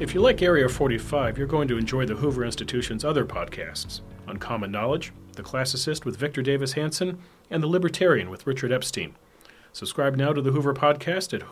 If you like Area 45, you're going to enjoy the Hoover Institution's other podcasts, Uncommon Knowledge, The Classicist with Victor Davis Hanson, and The Libertarian with Richard Epstein. Subscribe now to the Hoover Podcast at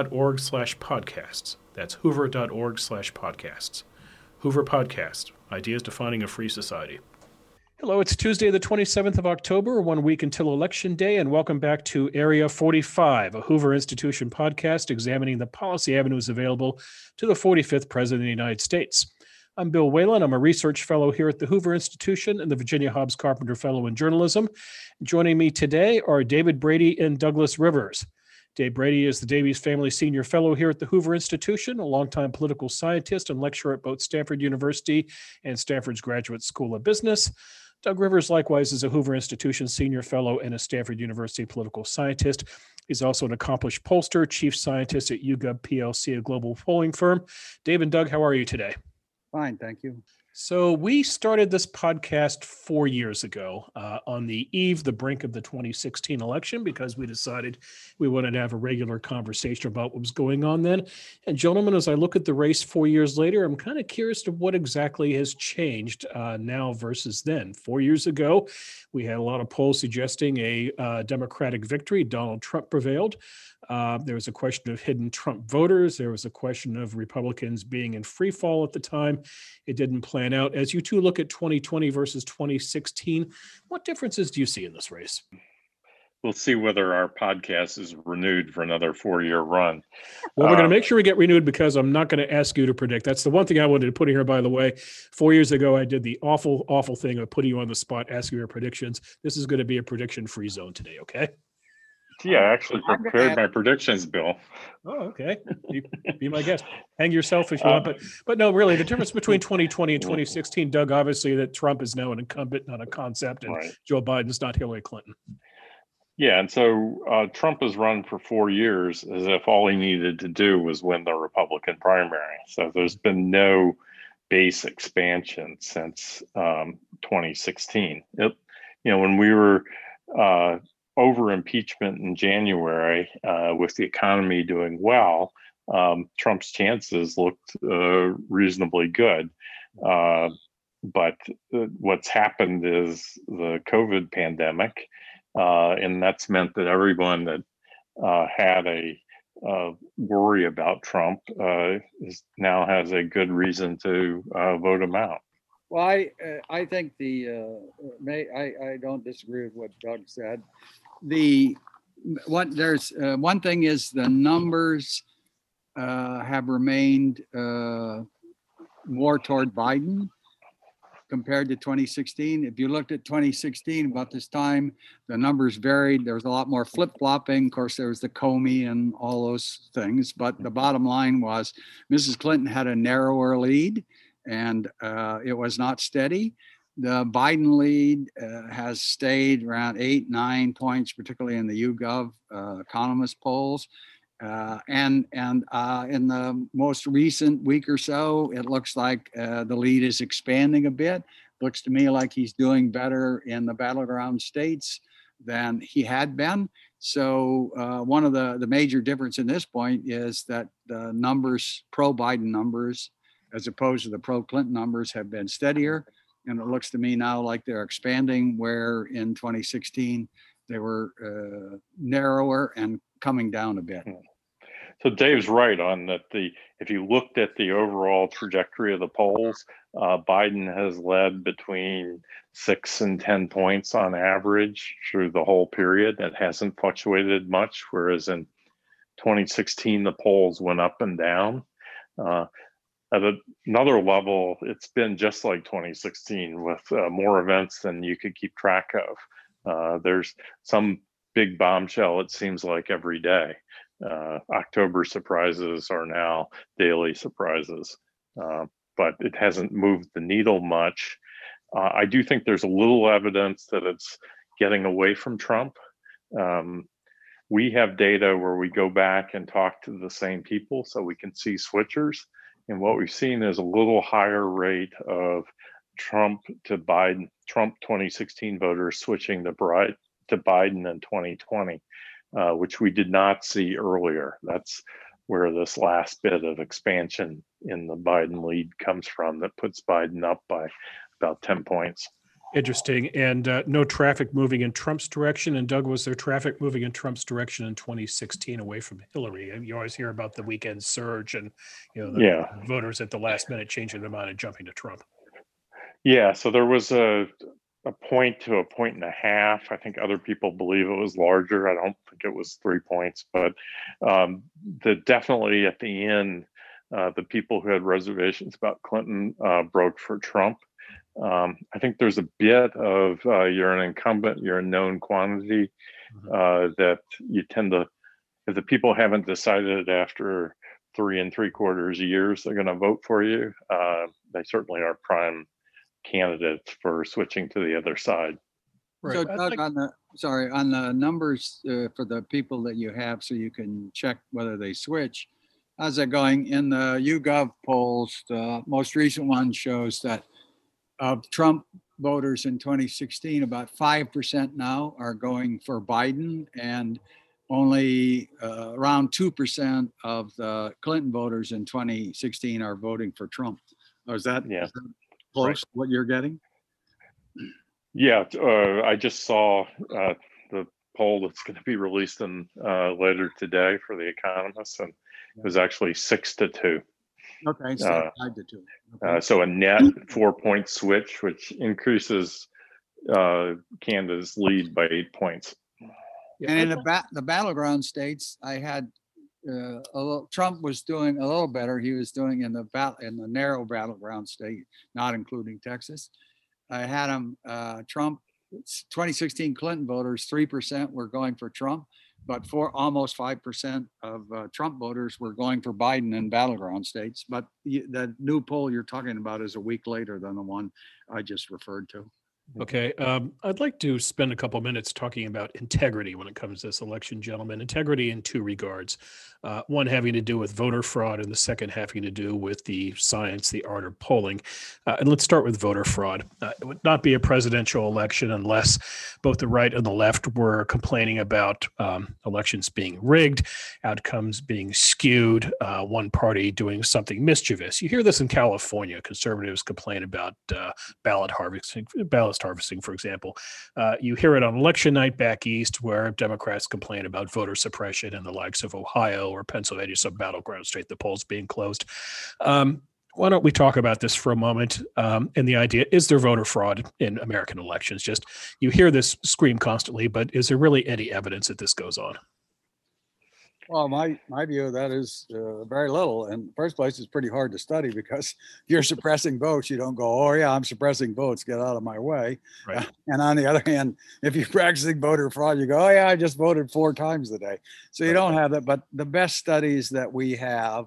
hoover.org/podcasts. That's hoover.org/podcasts. Hoover Podcast, ideas defining a free society. Hello, it's Tuesday, the 27th of October, 1 week until Election Day, and welcome back to Area 45, a Hoover Institution podcast examining the policy avenues available to the 45th President of the United States. I'm Bill Whalen. I'm a research fellow here at the Hoover Institution and the Virginia Hobbs Carpenter Fellow in Journalism. Joining me today are David Brady and Douglas Rivers. Dave Brady is the Davies Family Senior Fellow here at the Hoover Institution, a longtime political scientist and lecturer at both Stanford University and Stanford's Graduate School of Business. Doug Rivers, likewise, is a Hoover Institution Senior Fellow and a Stanford University political scientist. He's also an accomplished pollster, chief scientist at YouGov PLC, a global polling firm. Dave and Doug, how are you today? Fine, thank you. So we started this podcast 4 years ago on the brink of the 2016 election, because we decided we wanted to have a regular conversation about what was going on then. And gentlemen, as I look at the race 4 years later, I'm kind of curious to what exactly has changed now versus then. 4 years ago, we had a lot of polls suggesting a Democratic victory. Donald Trump prevailed. There was a question of hidden Trump voters. There was a question of Republicans being in free fall at the time. It didn't plan out. As you two look at 2020 versus 2016, what differences do you see in this race? We'll see whether our podcast is renewed for another 4-year run. Well, we're going to make sure we get renewed, because I'm not going to ask you to predict. That's the one thing I wanted to put in here, by the way. 4 years ago, I did the awful, awful thing of putting you on the spot, asking your predictions. This is going to be a prediction-free zone today, okay? Yeah, I actually prepared my predictions, Bill. Oh, okay. Be my guest. Hang yourself if you want. But no, really, the difference between 2020 and 2016, Doug, obviously that Trump is now an incumbent, not a concept, and right. Joe Biden's not Hillary Clinton. Yeah, and so Trump has run for 4 years as if all he needed to do was win the Republican primary. So there's been no base expansion since 2016. When we were over impeachment in January, with the economy doing well, Trump's chances looked reasonably good. But what's happened is the COVID pandemic, and that's meant that everyone that had a worry about Trump now has a good reason to vote him out. Well, I think I don't disagree with what Doug said. One thing is the numbers have remained more toward Biden compared to 2016. If you looked at 2016, about this time, the numbers varied. There was a lot more flip-flopping. Of course, there was the Comey and all those things. But the bottom line was Mrs. Clinton had a narrower lead, and it was not steady. The Biden lead has stayed around 8-9 points, particularly in the YouGov economist polls. And in the most recent week or so, it looks like the lead is expanding a bit. Looks to me like he's doing better in the battleground states than he had been. So one of the major difference in this point is that the numbers, pro-Biden numbers, as opposed to the pro-Clinton numbers, have been steadier. And it looks to me now like they're expanding, where in 2016 they were narrower and coming down a bit. So Dave's right on that. If you looked at the overall trajectory of the polls, Biden has led between 6 and 10 points on average through the whole period. That hasn't fluctuated much, whereas in 2016 the polls went up and down. At another level, it's been just like 2016 with more events than you could keep track of. There's some big bombshell, it seems like, every day. October surprises are now daily surprises, but it hasn't moved the needle much. I do think there's a little evidence that it's getting away from Trump. We have data where we go back and talk to the same people so we can see switchers. And what we've seen is a little higher rate of Trump 2016 voters switching to Biden in 2020, which we did not see earlier. That's where this last bit of expansion in the Biden lead comes from that puts Biden up by about 10 points. Interesting. And no traffic moving in Trump's direction. And Doug, was there traffic moving in Trump's direction in 2016 away from Hillary? You always hear about the weekend surge and the voters at the last minute changing their mind and jumping to Trump. Yeah, so there was a point to a point and a half. I think other people believe it was larger. I don't think it was 3 points, but definitely at the end, the people who had reservations about Clinton broke for Trump. I think there's a bit of you're an incumbent, you're a known quantity, that you tend to, if the people haven't decided after 3 3/4 years they're going to vote for you, they certainly are prime candidates for switching to the other side. Right. So Doug, on the numbers for the people that you have, so you can check whether they switch, how's that going? In the YouGov polls, the most recent one shows that of Trump voters in 2016, about 5% now are going for Biden, and only around 2% of the Clinton voters in 2016 are voting for Trump. Is that close to what you're getting? Yeah, I just saw the poll that's going to be released later today for The Economist, and it was actually 6-2. Okay, so 5-2. Okay. So a net 4-point switch, which increases Canada's lead by 8 points. And in the battleground states, I had Trump was doing a little better. He was doing in the narrow battleground state, not including Texas. I had him Trump 2016 Clinton voters, 3% were going for Trump, but almost 5% of Trump voters were going for Biden in battleground states. But the new poll you're talking about is a week later than the one I just referred to. Okay. I'd like to spend a couple minutes talking about integrity when it comes to this election, gentlemen. Integrity in two regards. One having to do with voter fraud, and the second having to do with the science, the art of polling. And let's start with voter fraud. It would not be a presidential election unless both the right and the left were complaining about elections being rigged, outcomes being skewed, one party doing something mischievous. You hear this in California. Conservatives complain about ballot harvesting, for example. You hear it on election night back east, where Democrats complain about voter suppression in the likes of Ohio or Pennsylvania, some battleground state, the polls being closed. Why don't we talk about this for a moment? And the idea, is there voter fraud in American elections? Just, you hear this scream constantly, but is there really any evidence that this goes on? Well, my view of that is very little. In the first place, it's pretty hard to study, because if you're suppressing votes, you don't go, oh yeah, I'm suppressing votes, get out of my way. Right. And on the other hand, if you're practicing voter fraud, you go, oh yeah, I just voted 4 times today. So you don't have that. But the best studies that we have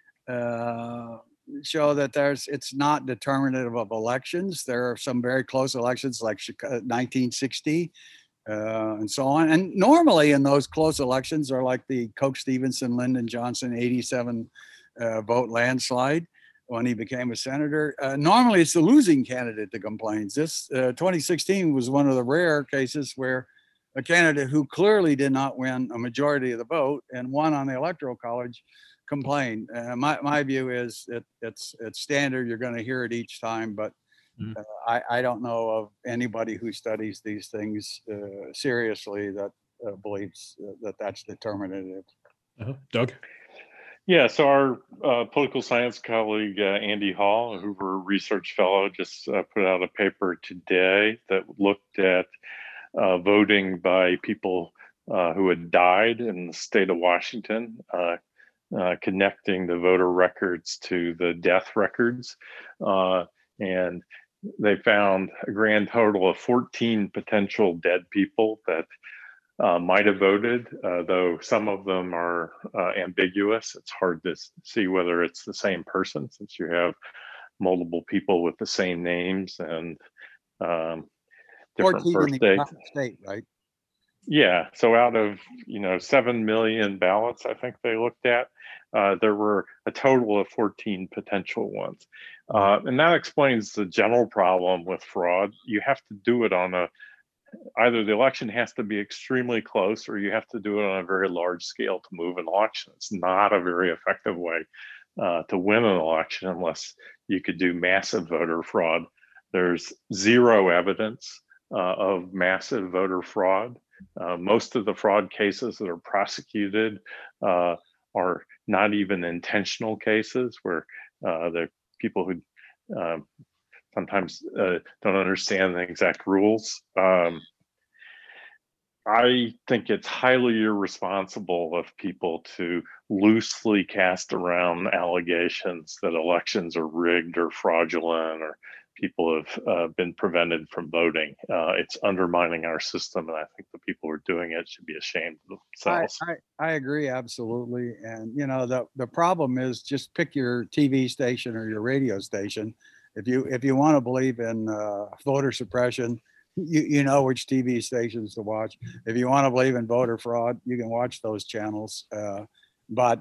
show that it's not determinative of elections. There are some very close elections like 1960. And so on. And normally in those close elections are like the Coke Stevenson, Lyndon Johnson 87 vote landslide when he became a senator. Normally it's the losing candidate that complains. This 2016 was one of the rare cases where a candidate who clearly did not win a majority of the vote and won on the Electoral College complained. My view is it's standard. You're going to hear it each time, but I don't know of anybody who studies these things seriously that believes that that's determinative. Doug? Yeah, so our political science colleague, Andy Hall, a Hoover Research Fellow, just put out a paper today that looked at voting by people who had died in the state of Washington, connecting the voter records to the death records. And they found a grand total of 14 potential dead people that might have voted, though some of them are ambiguous. It's hard to see whether it's the same person, since you have multiple people with the same names and different birth dates. State, right? Yeah. So out of 7 million ballots, I think they looked at, there were a total of 14 potential ones. And that explains the general problem with fraud. You have to do it on a either the election has to be extremely close or you have to do it on a very large scale to move an election. It's not a very effective way to win an election unless you could do massive voter fraud. There's zero evidence of massive voter fraud. Most of the fraud cases that are prosecuted are not even intentional cases where the people who sometimes don't understand the exact rules. I think it's highly irresponsible of people to loosely cast around allegations that elections are rigged or fraudulent or people have been prevented from voting. It's undermining our system, and I think the people who are doing it should be ashamed of themselves. I agree absolutely, and the problem is just pick your TV station or your radio station. If you want to believe in voter suppression, you know which TV stations to watch. If you want to believe in voter fraud, you can watch those channels. But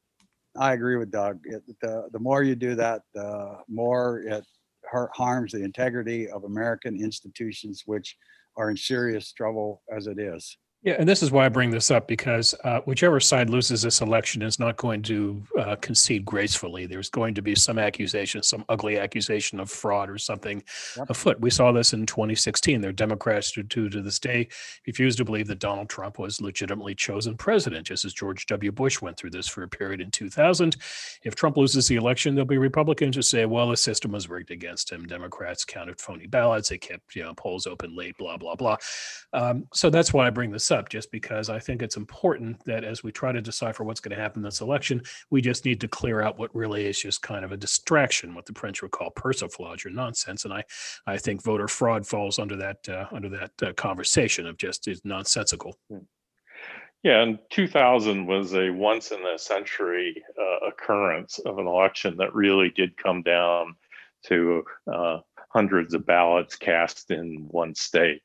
I agree with Doug. The more you do that, the more it harms the integrity of American institutions, which are in serious trouble as it is. Yeah, and this is why I bring this up, because whichever side loses this election is not going to concede gracefully. There's going to be some accusation, some ugly accusation of fraud or something afoot. We saw this in 2016. There are Democrats who, to this day, refuse to believe that Donald Trump was legitimately chosen president, just as George W. Bush went through this for a period in 2000. If Trump loses the election, there'll be Republicans who say, well, the system was rigged against him. Democrats counted phony ballots. They kept polls open late, blah, blah, blah. So that's why I bring this up, just because I think it's important that as we try to decipher what's going to happen in this election, we just need to clear out what really is just kind of a distraction, what the French would call persiflage or nonsense. And I think voter fraud falls under that conversation of just is nonsensical. Yeah, and 2000 was a once in a century occurrence of an election that really did come down to hundreds of ballots cast in one state.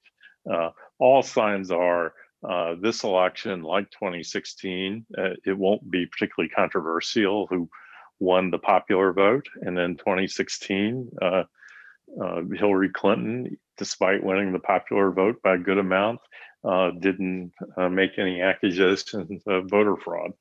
All signs are this election, like 2016, it won't be particularly controversial who won the popular vote. And then 2016, Hillary Clinton, despite winning the popular vote by a good amount, didn't make any accusations of voter fraud.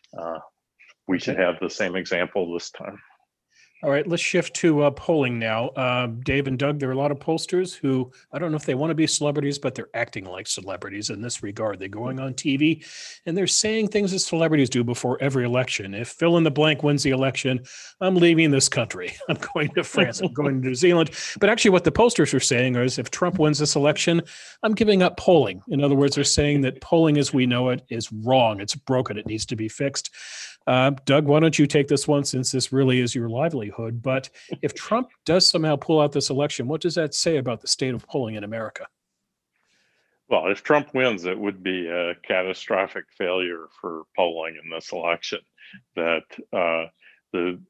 We should have the same example this time. All right, let's shift to polling now. Dave and Doug, there are a lot of pollsters who, I don't know if they want to be celebrities, but they're acting like celebrities in this regard. They're going on TV and they're saying things that celebrities do before every election. If fill in the blank wins the election, I'm leaving this country. I'm going to France. I'm going to New Zealand. But actually what the pollsters are saying is if Trump wins this election, I'm giving up polling. In other words, they're saying that polling as we know it is wrong. It's broken. It needs to be fixed. Doug, why don't you take this one, since this really is your livelihood? But if Trump does somehow pull out this election, what does that say about the state of polling in America? Well, if Trump wins, it would be a catastrophic failure for polling in this election. That the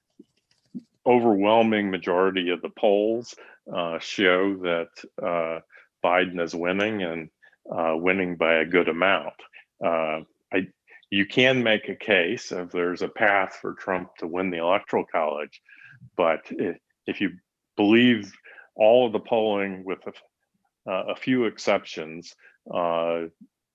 overwhelming majority of the polls show that Biden is winning, and winning by a good amount. You can make a case if there's a path for Trump to win the Electoral College, but if you believe all of the polling with a few exceptions, Biden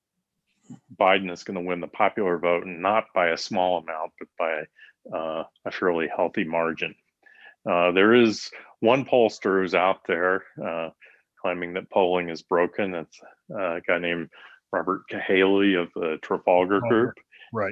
is going to win the popular vote, and not by a small amount, but by a fairly healthy margin. There is one pollster who's out there claiming that polling is broken. It's a guy named Robert Cahaly of the Trafalgar Group. Right.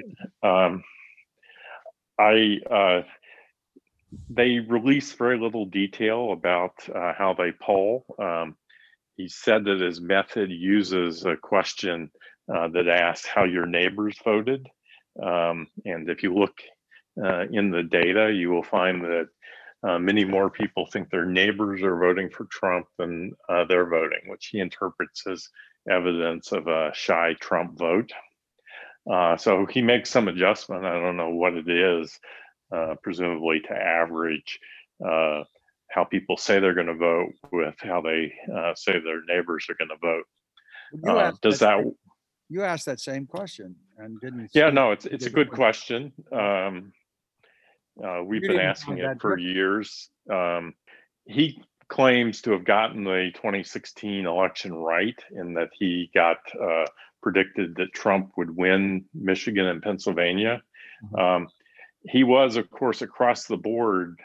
They release very little detail about how they poll. He said that his method uses a question that asks how your neighbors voted. And if you look in the data, you will find that many more people think their neighbors are voting for Trump than they're voting, which he interprets as evidence of a shy Trump vote. So he makes some adjustment. I don't know what it is, presumably to average how people say they're going to vote with how they say their neighbors are going to vote. You asked that same question and didn't? Yeah, no, it's a good question. We've been asking it for years. He claims to have gotten the 2016 election right in that he got predicted that Trump would win Michigan and Pennsylvania. He was, of course, across the board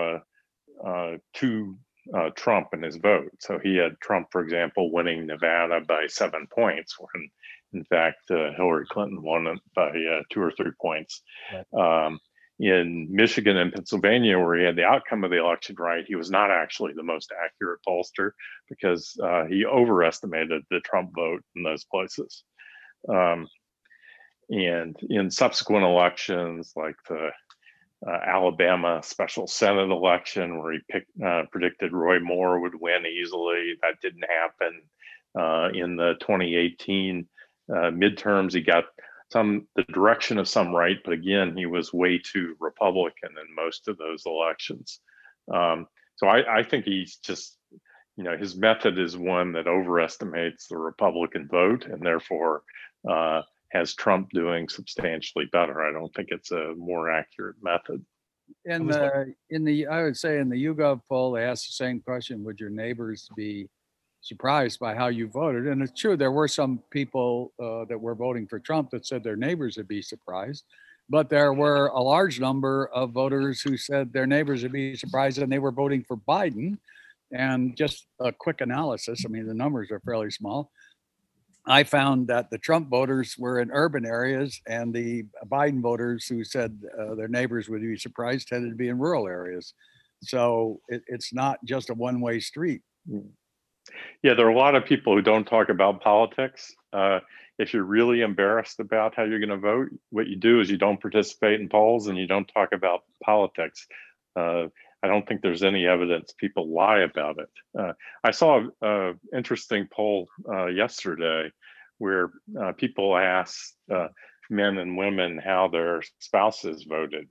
to Trump in his vote. So he had Trump, for example, winning Nevada by 7 points, when in fact Hillary Clinton won it by 2 or 3 points. Right. In Michigan and Pennsylvania, where he had the outcome of the election right, he was not actually the most accurate pollster because he overestimated the Trump vote in those places. And in subsequent elections, like the Alabama special Senate election, where he predicted Roy Moore would win easily, that didn't happen. In the 2018 midterms, he got the direction of some right, but again, he was way too Republican in most of those elections. So I think he's just, his method is one that overestimates the Republican vote and therefore has Trump doing substantially better. I don't think it's a more accurate method. I would say in the YouGov poll, they asked the same question: would your neighbors be surprised by how you voted? And it's true, there were some people that were voting for Trump that said their neighbors would be surprised, but there were a large number of voters who said their neighbors would be surprised and they were voting for Biden. And just a quick analysis, I mean, the numbers are fairly small. I found that the Trump voters were in urban areas, and the Biden voters who said their neighbors would be surprised tended to be in rural areas. So it's not just a one-way street. Yeah, there are a lot of people who don't talk about politics. If you're really embarrassed about how you're going to vote, what you do is you don't participate in polls and you don't talk about politics. I don't think there's any evidence people lie about it. I saw an interesting poll yesterday where people asked men and women how their spouses voted.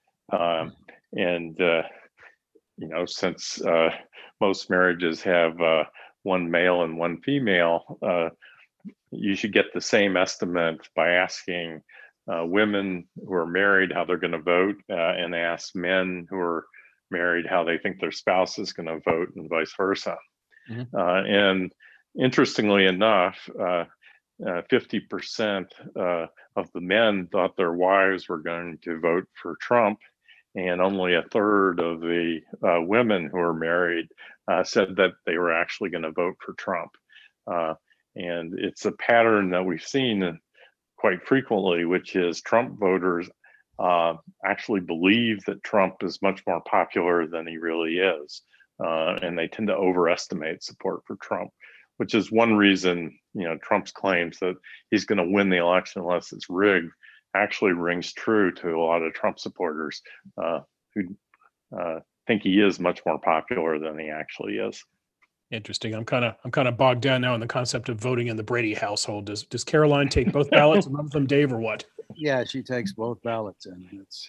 Since most marriages have one male and one female, you should get the same estimate by asking women who are married how they're going to vote and ask men who are married how they think their spouse is going to vote and vice versa. Mm-hmm. And interestingly enough, 50% of the men thought their wives were going to vote for Trump, and only a third of the women who are married said that they were actually going to vote for Trump. And it's a pattern that we've seen quite frequently, which is Trump voters actually believe that Trump is much more popular than he really is. And they tend to overestimate support for Trump, which is one reason, Trump's claims that he's going to win the election unless it's rigged actually rings true to a lot of Trump supporters who think he is much more popular than he actually is. Interesting. I'm kind of bogged down now in the concept of voting in the Brady household. Does Caroline take both ballots and run with them, Dave, or what? Yeah, she takes both ballots, and it's.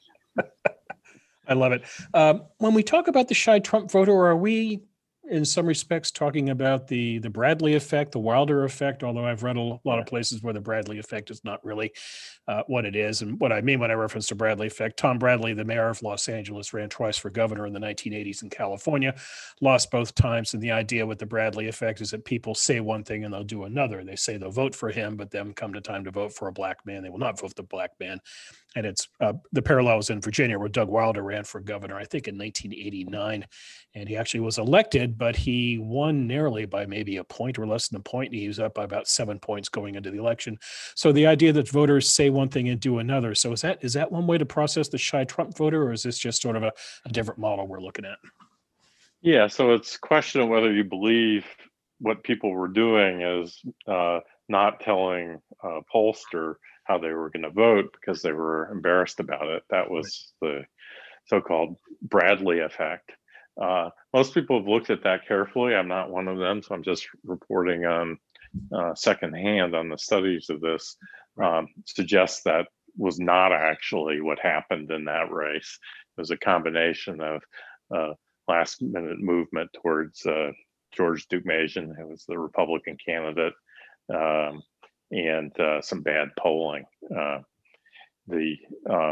I love it. When we talk about the shy Trump voter, are we, in some respects, talking about the Bradley effect, the Wilder effect? Although I've read a lot of places where the Bradley effect is not really what it is. And what I mean when I reference the Bradley effect, Tom Bradley, the mayor of Los Angeles, ran twice for governor in the 1980s in California, lost both times. And the idea with the Bradley effect is that people say one thing and they'll do another. They say they'll vote for him, but then come to time to vote for a black man, they will not vote for the black man. And it's the parallels in Virginia where Doug Wilder ran for governor, I think in 1989. And he actually was elected, but he won narrowly by maybe a point or less than a point. He was up by about 7 points going into the election. So the idea that voters say one thing and do another. So is that one way to process the shy Trump voter, or is this just sort of a different model we're looking at? Yeah, so it's a question of whether you believe what people were doing is not telling a pollster how they were going to vote because they were embarrassed about it. That was the so-called Bradley effect. Most people have looked at that carefully. I'm not one of them, so I'm just reporting on secondhand on the studies of this. Suggests that was not actually what happened in that race. It was a combination of last-minute movement towards George Deukmejian, who was the Republican candidate, and some bad polling.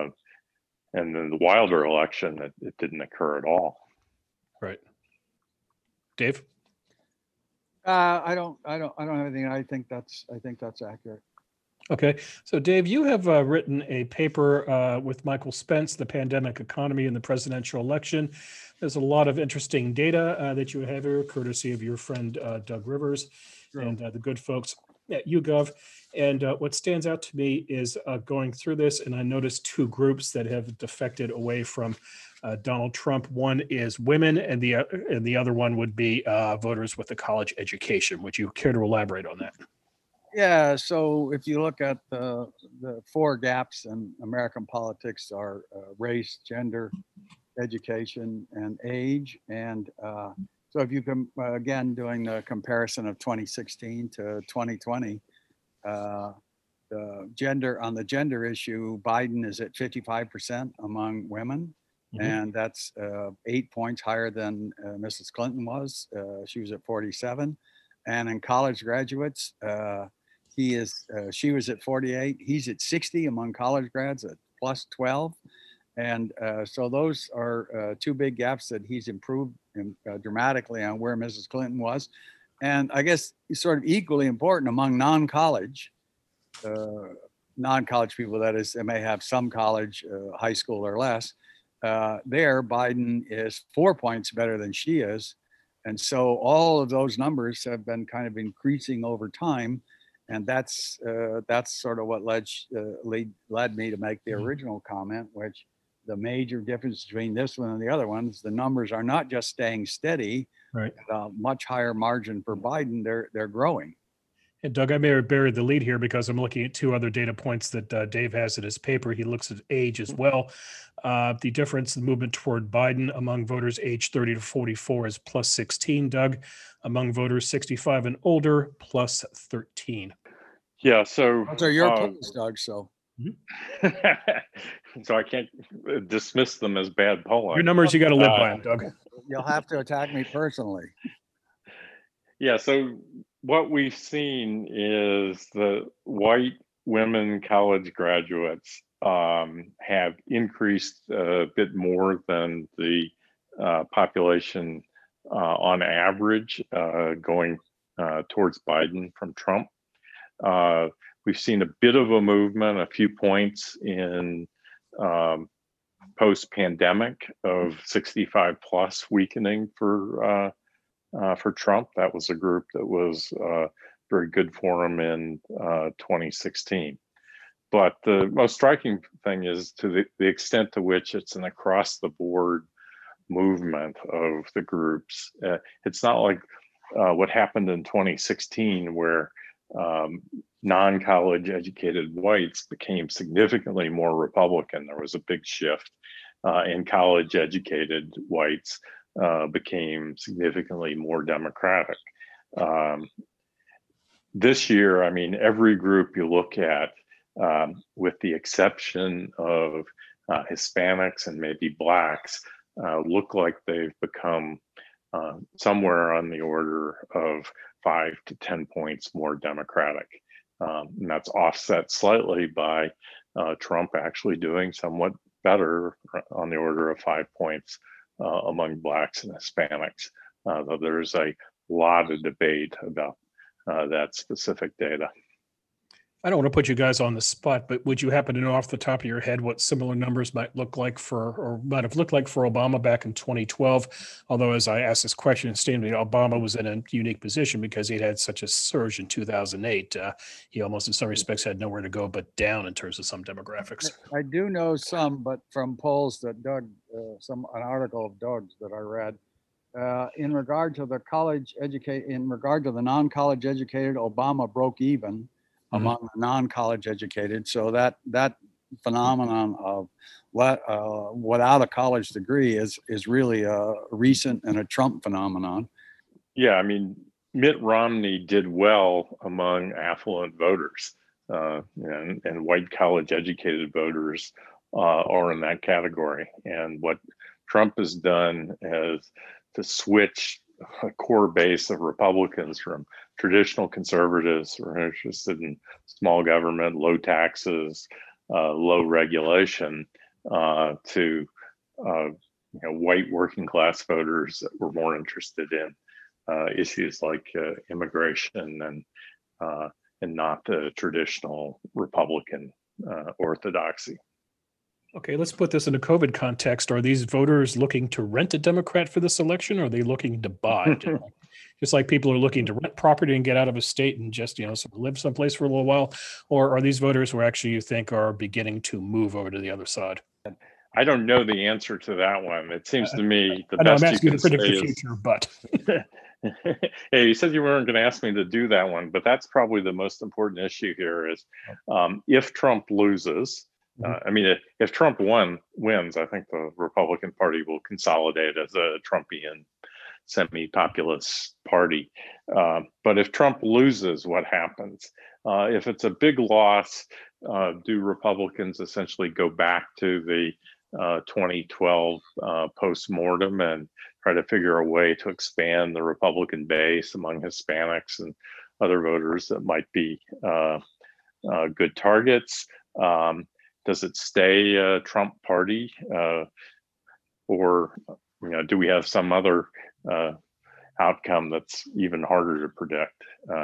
And then the Wilder election, it didn't occur at all. Right. Dave? I don't have anything. I think that's accurate. Okay, so Dave, you have written a paper with Michael Spence, The Pandemic Economy and the Presidential Election. There's a lot of interesting data that you have here, courtesy of your friend Doug Rivers and the good folks at YouGov. And what stands out to me is going through this, and I noticed two groups that have defected away from Donald Trump. One is women, and the other one would be voters with a college education. Would you care to elaborate on that? Yeah, so if you look at the four gaps in American politics are race, gender, education, and age. And so if you can, again, doing the comparison of 2016 to 2020, the gender issue, Biden is at 55% among women. Mm-hmm. And that's 8 points higher than Mrs. Clinton was. She was at 47. And in college graduates, she was at 48. He's at 60 among college grads at plus 12. And so those are two big gaps that he's improved dramatically on where Mrs. Clinton was. And I guess sort of equally important among non-college people, that is, they may have some college, high school or less. There, Biden is 4 points better than she is. And so all of those numbers have been kind of increasing over time. And that's sort of what led me to make the original comment, which the major difference between this one and the other ones, the numbers are not just staying steady, right, at a much higher margin for Biden, they're growing. And Doug, I may have buried the lead here because I'm looking at two other data points that Dave has in his paper. He looks at age as well. The difference, the movement toward Biden among voters age 30 to 44 is plus 16, Doug. Among voters 65 and older, plus 13. Yeah, so those are your polls, Doug. So, so I can't dismiss them as bad polling. Your numbers, you got to live by them, Doug. You'll have to attack me personally. Yeah, so what we've seen is the white women college graduates have increased a bit more than the population on average going towards Biden from Trump. We've seen a bit of a movement, a few points in post-pandemic of 65 plus weakening for Trump. That was a group that was very good for him in 2016. But the most striking thing is to the extent to which it's an across-the-board movement of the groups. It's not like what happened in 2016 where non-college educated whites became significantly more Republican. There was a big shift, and college educated whites became significantly more Democratic. This year, I mean, every group you look at, with the exception of Hispanics and maybe Blacks, look like they've become somewhere on the order of 5 to 10 points more Democratic. And that's offset slightly by Trump actually doing somewhat better on the order of 5 points among Blacks and Hispanics. Though there's a lot of debate about that specific data. I don't want to put you guys on the spot, but would you happen to know off the top of your head what similar numbers might look like or might have looked like for Obama back in 2012? Although, as I asked this question, Obama was in a unique position because he'd had such a surge in 2008. He almost, in some respects, had nowhere to go but down in terms of some demographics. I do know some, but from polls that Doug, an article of Doug's that I read, in regard to the non-college educated, Obama broke even among the non-college educated. So that phenomenon of without a college degree is really a recent and a Trump phenomenon. Yeah, I mean, Mitt Romney did well among affluent voters, and white college educated voters are in that category. And what Trump has done is to switch a core base of Republicans from traditional conservatives who are interested in small government, low taxes, low regulation, to white working class voters that were more interested in issues like immigration and not the traditional Republican orthodoxy. Okay, let's put this in a COVID context. Are these voters looking to rent a Democrat for this election, or are they looking to buy? Just like people are looking to rent property and get out of a state and just, sort of live someplace for a little while? Or are these voters who actually you think are beginning to move over to the other side? I don't know the answer to that one. It seems to me the I know I'm best you asking you can to predict say the is, future, but hey, you said you weren't going to ask me to do that one, but that's probably the most important issue here is if Trump loses, I mean, if Trump wins, I think the Republican Party will consolidate as a Trumpian semi-populist party. But if Trump loses, what happens? If it's a big loss, do Republicans essentially go back to the 2012 post-mortem and try to figure a way to expand the Republican base among Hispanics and other voters that might be good targets? Does it stay a Trump party, or do we have some other outcome that's even harder to predict?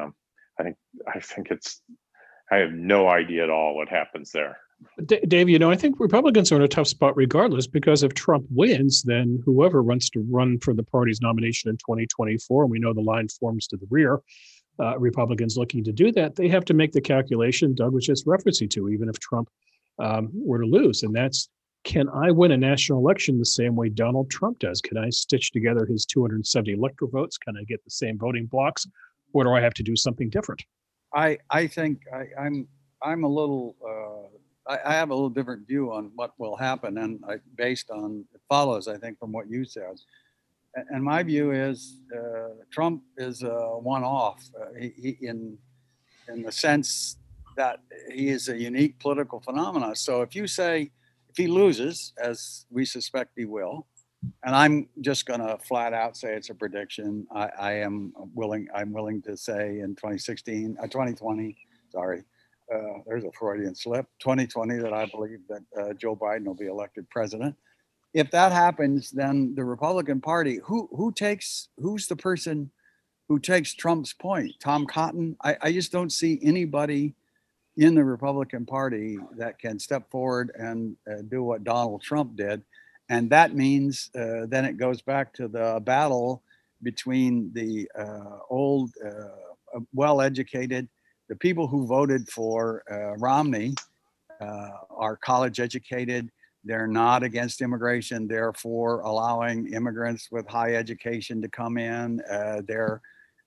I have no idea at all what happens there. Dave, I think Republicans are in a tough spot regardless, because if Trump wins, then whoever wants to run for the party's nomination in 2024, and we know the line forms to the rear, Republicans looking to do that, they have to make the calculation Doug was just referencing to, even if Trump were to lose. And that's, can I win a national election the same way Donald Trump does? Can I stitch together his 270 electoral votes? Can I get the same voting blocks? Or do I have to do something different? I think I'm a little I have a little different view on what will happen, and based on it follows, I think, from what you said. And my view is Trump is a one-off in the sense that he is a unique political phenomenon. So if he loses, as we suspect he will, and I'm just going to flat out say it's a prediction. I'm willing to say in 2020, sorry, there's a Freudian slip, 2020, that I believe that Joe Biden will be elected president. If that happens, then the Republican Party, who's the person who takes Trump's point? Tom Cotton? I just don't see anybody in the Republican Party that can step forward and do what Donald Trump did. And that means then it goes back to the battle between the old, well-educated, the people who voted for Romney are college-educated. They're not against immigration, therefore allowing immigrants with high education to come in. They're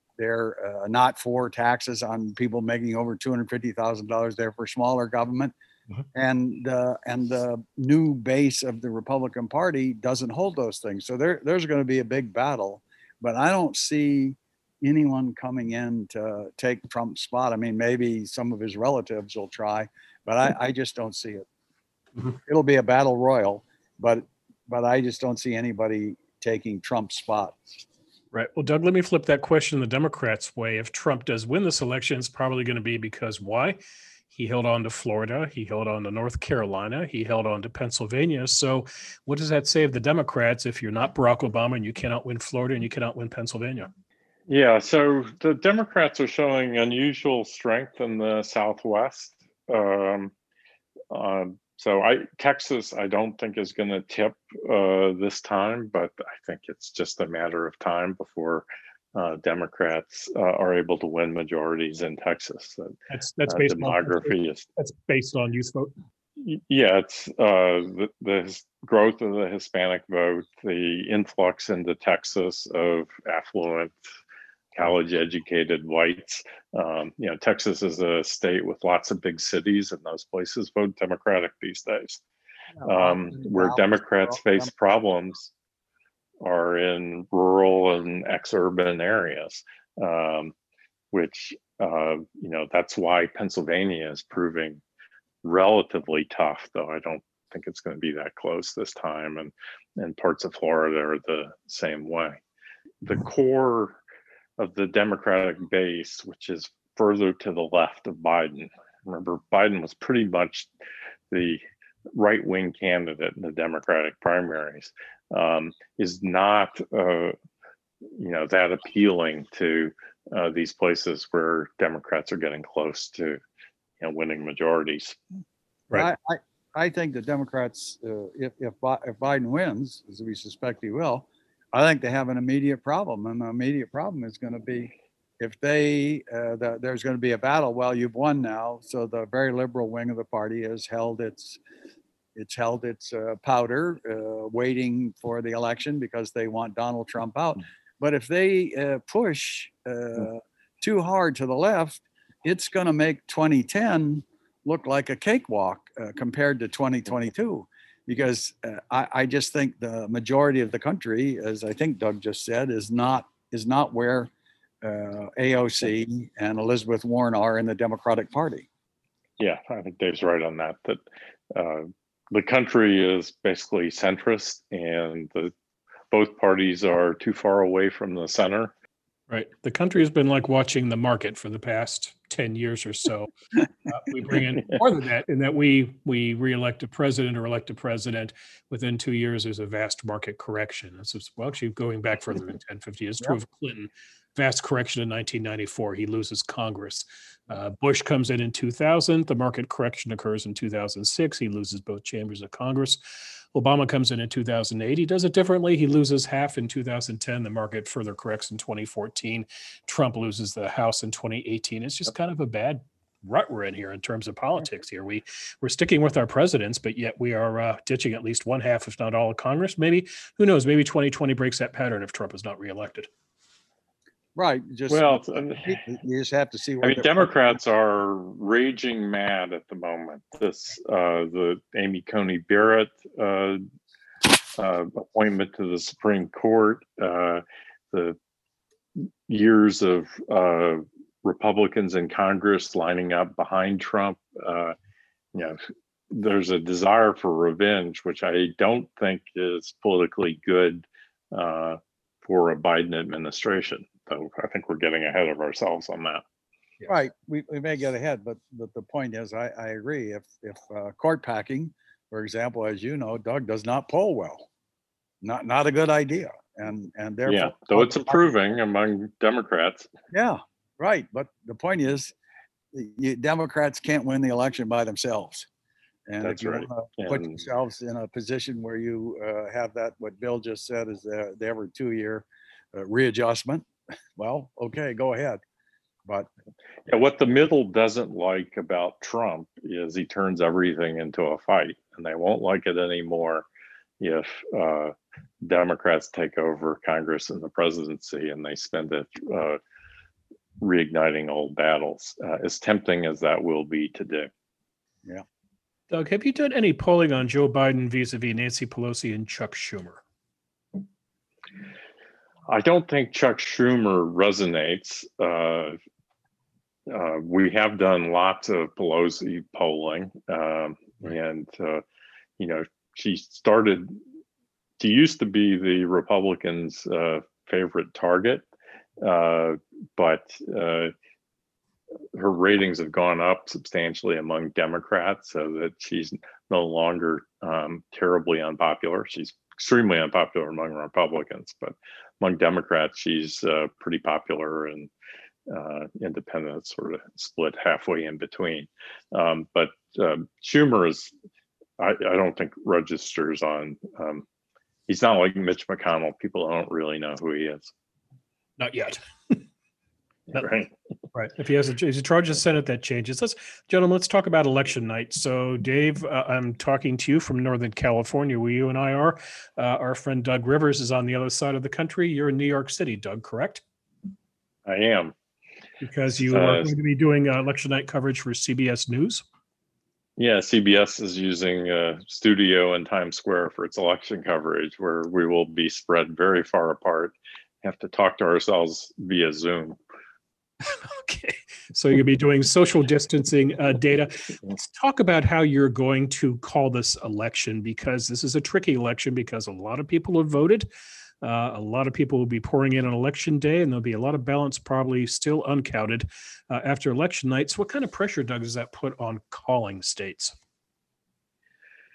not for taxes on people making over $250,000. They're for smaller government. And the new base of the Republican Party doesn't hold those things. So there's going to be a big battle, but I don't see anyone coming in to take Trump's spot. I mean, maybe some of his relatives will try, but I just don't see it. It'll be a battle royal, but I just don't see anybody taking Trump's spot. Right. Well, Doug, let me flip that question the Democrats' way. If Trump does win this election, it's probably going to be because why? He held on to Florida. He held on to North Carolina. He held on to Pennsylvania. So what does that say of the Democrats if you're not Barack Obama and you cannot win Florida and you cannot win Pennsylvania? Yeah, so the Democrats are showing unusual strength in the Southwest. Texas, I don't think is going to tip this time, but I think it's just a matter of time before Democrats are able to win majorities in Texas. That's based demography on, that's based on youth vote. Yeah, it's the growth of the Hispanic vote, the influx into Texas of affluent, college-educated whites. Texas is a state with lots of big cities, and those places vote Democratic these days. Where Democrats face problems are in rural and ex-urban areas, which that's why Pennsylvania is proving relatively tough, though I don't think it's going to be that close this time, and parts of Florida are the same way. The core of the Democratic base, which is further to the left of Biden. Remember, Biden was pretty much the right-wing candidate in the Democratic primaries, is not that appealing to these places where Democrats are getting close to winning majorities. Right. I think the Democrats, if Biden wins, as we suspect he will, I think they have an immediate problem, and the immediate problem is going to be if there's going to be a battle. Well, you've won now, so the very liberal wing of the party has held its powder, waiting for the election because they want Donald Trump out. But if they push too hard to the left, it's going to make 2010 look like a cakewalk compared to 2022, because I just think the majority of the country, as I think Doug just said, is not where AOC and Elizabeth Warren are in the Democratic Party. Yeah, I think Dave's right on that. That the country is basically centrist, and both parties are too far away from the center. Right. The country has been like watching the market for the past 10 years or so. We bring in more than that, in that we re-elect a president or elect a president. Within 2 years, there's a vast market correction. This is, well, actually going back further than 10, 50 years. True of Clinton. Vast correction in 1994. He loses Congress. Bush comes in 2000. The market correction occurs in 2006. He loses both chambers of Congress. Obama comes in 2008. He does it differently. He loses half in 2010. The market further corrects in 2014. Trump loses the House in 2018. It's just kind of a bad rut we're in here in terms of politics here. We're sticking with our presidents, but yet we are ditching at least one half, if not all, of Congress. Maybe, who knows, maybe 2020 breaks that pattern if Trump is not reelected. Right. You just have to see. Democrats are raging mad at the moment. The Amy Coney Barrett appointment to the Supreme Court, the years of Republicans in Congress lining up behind Trump. There's a desire for revenge, which I don't think is politically good for a Biden administration. So I think we're getting ahead of ourselves on that. Yes. Right. We may get ahead, but the point is, I agree. If court packing, for example, as you know, Doug, does not poll well, not a good idea. And therefore, though it's improving among Democrats. Yeah, right. But the point is, Democrats can't win the election by themselves. And that's if you right. want to put yourselves in a position where you have that, what Bill just said is the every 2-year readjustment, well, okay, go ahead. But what the middle doesn't like about Trump is he turns everything into a fight, and they won't like it anymore if Democrats take over Congress and the presidency and they spend it reigniting old battles, as tempting as that will be to do. Yeah. Doug, have you done any polling on Joe Biden vis-a-vis Nancy Pelosi and Chuck Schumer? I don't think Chuck Schumer resonates. We have done lots of Pelosi polling, and she used to be the Republicans' favorite target, but her ratings have gone up substantially among Democrats, so that she's no longer terribly unpopular. She's extremely unpopular among Republicans, but among Democrats, she's pretty popular, and independents sort of split halfway in between. But Schumer is, I don't think, registers on. He's not like Mitch McConnell. People don't really know who he is. Not yet. Right. Right. If he has a charge of the Senate, that changes. Let's talk about election night. So, Dave, I'm talking to you from Northern California, where you and I are. Our friend Doug Rivers is on the other side of the country. You're in New York City, Doug, correct? I am. Because you are going to be doing election night coverage for CBS News. Yeah, CBS is using a studio in Times Square for its election coverage, where we will be spread very far apart. Have to talk to ourselves via Zoom. Okay, so you'll be doing social distancing data. Let's talk about how you're going to call this election, because this is a tricky election, because a lot of people have voted. A lot of people will be pouring in on election day, and there'll be a lot of ballots probably still uncounted after election night. So what kind of pressure, Doug, does that put on calling states?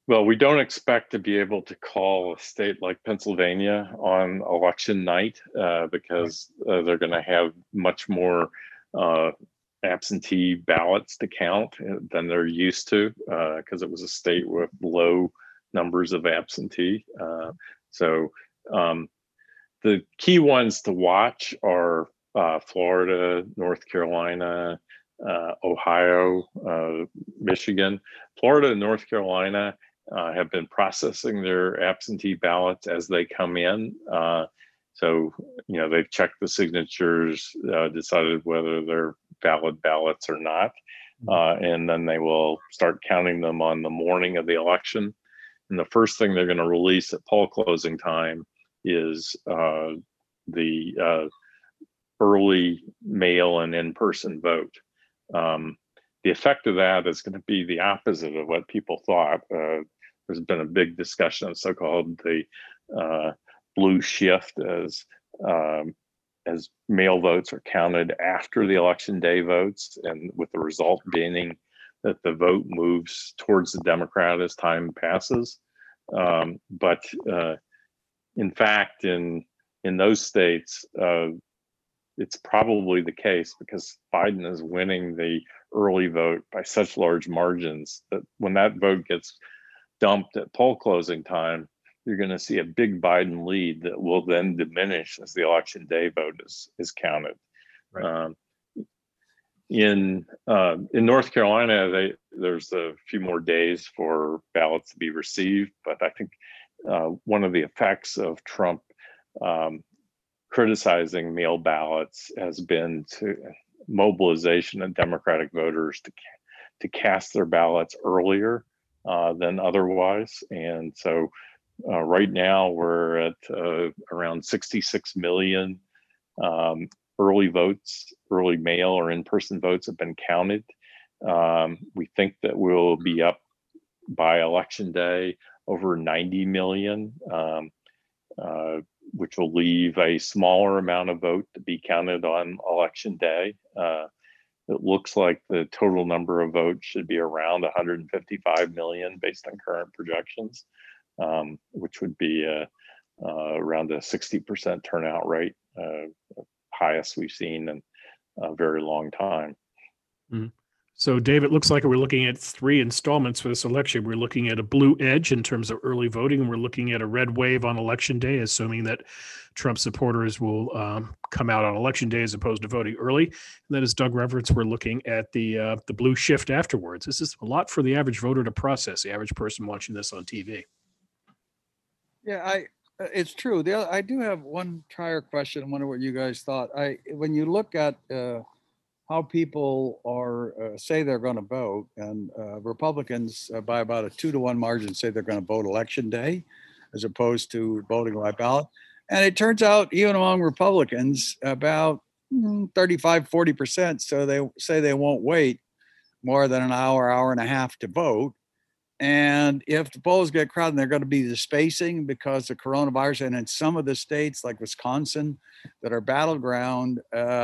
Well, we don't expect to be able to call a state like Pennsylvania on election night because they're going to have much more uh, absentee ballots to count than they're used to because it was a state with low numbers of absentee. So um, the key ones to watch are Florida, North Carolina, Ohio, Michigan. Florida and North Carolina have been processing their absentee ballots as they come in. So, they've checked the signatures, decided whether they're valid ballots or not. And then they will start counting them on the morning of the election. And the first thing they're going to release at poll closing time is the early mail and in-person vote. The effect of that is going to be the opposite of what people thought. There's been a big discussion of so-called the blue shift as mail votes are counted after the election day votes, and with the result being that the vote moves towards the Democrat as time passes. But in fact, in those states, it's probably the case because Biden is winning the early vote by such large margins that when that vote gets dumped at poll closing time, you're going to see a big Biden lead that will then diminish as the election day vote is counted. Right. In North Carolina, there's a few more days for ballots to be received, but I think one of the effects of Trump criticizing mail ballots has been to mobilization of Democratic voters to cast their ballots earlier than otherwise. And so right now we're at around 66 million early votes, early mail or in-person votes have been counted. We think that we'll be up by election day over 90 million, which will leave a smaller amount of vote to be counted on election day. It looks like the total number of votes should be around 155 million based on current projections, which would be around a 60% turnout rate, highest we've seen in a very long time. Mm-hmm. So, Dave, it looks like we're looking at 3 installments for this election. We're looking at a blue edge in terms of early voting, and we're looking at a red wave on election day, assuming that Trump supporters will come out on election day as opposed to voting early. And then, as Doug referenced, we're looking at the blue shift afterwards. This is a lot for the average voter to process, the average person watching this on TV. Yeah, it's true. I do have one prior question. I wonder what you guys thought. When you look at how people are say they're going to vote, and Republicans by about a 2-to-1 margin say they're going to vote election day, as opposed to voting by ballot. And it turns out even among Republicans, about 35-40%. So they say they won't wait more than an hour and a half to vote. And if the polls get crowded, they're going to be the spacing because of coronavirus. And in some of the states like Wisconsin that are battleground,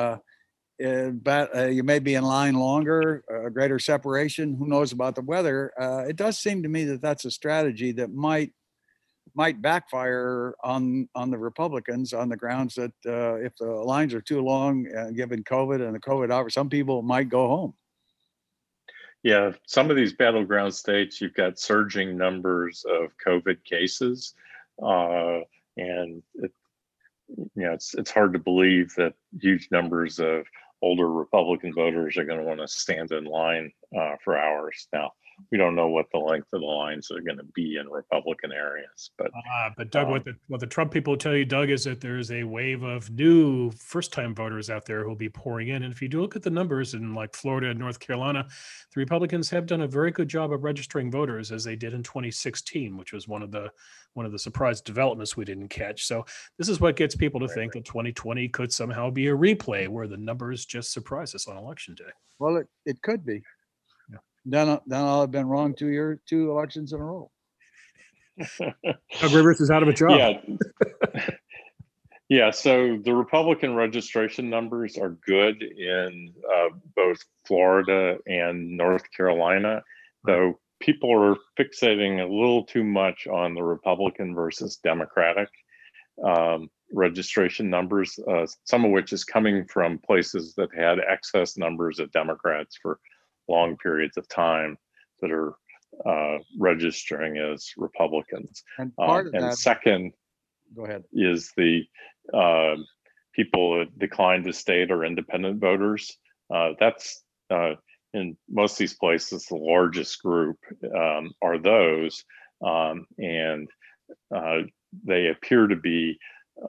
you may be in line longer, greater separation. Who knows about the weather? It does seem to me that that's a strategy that might backfire on the Republicans on the grounds that if the lines are too long, given COVID and the COVID hour, some people might go home. Yeah, some of these battleground states, you've got surging numbers of COVID cases, and it's hard to believe that huge numbers of older Republican voters are going to want to stand in line for hours. Now, we don't know what the length of the lines are going to be in Republican areas, but Doug, what the Trump people tell you, Doug, is that there's a wave of new first-time voters out there who'll be pouring in. And if you do look at the numbers in like Florida and North Carolina, the Republicans have done a very good job of registering voters, as they did in 2016, which was one of the surprise developments we didn't catch. So this is what gets people to think that 2020 could somehow be a replay where the numbers just surprise us on election day. Well, it could be. Then I'll have been wrong 2 elections in a row. Doug Rivers is out of a job. Yeah. Yeah. So the Republican registration numbers are good in both Florida and North Carolina, though people are fixating a little too much on the Republican versus Democratic registration numbers, some of which is coming from places that had excess numbers of Democrats for long periods of time that are registering as Republicans. And part of and that, second, go ahead, is the people that decline to state or independent voters. That's in most of these places, the largest group are those, and they appear to be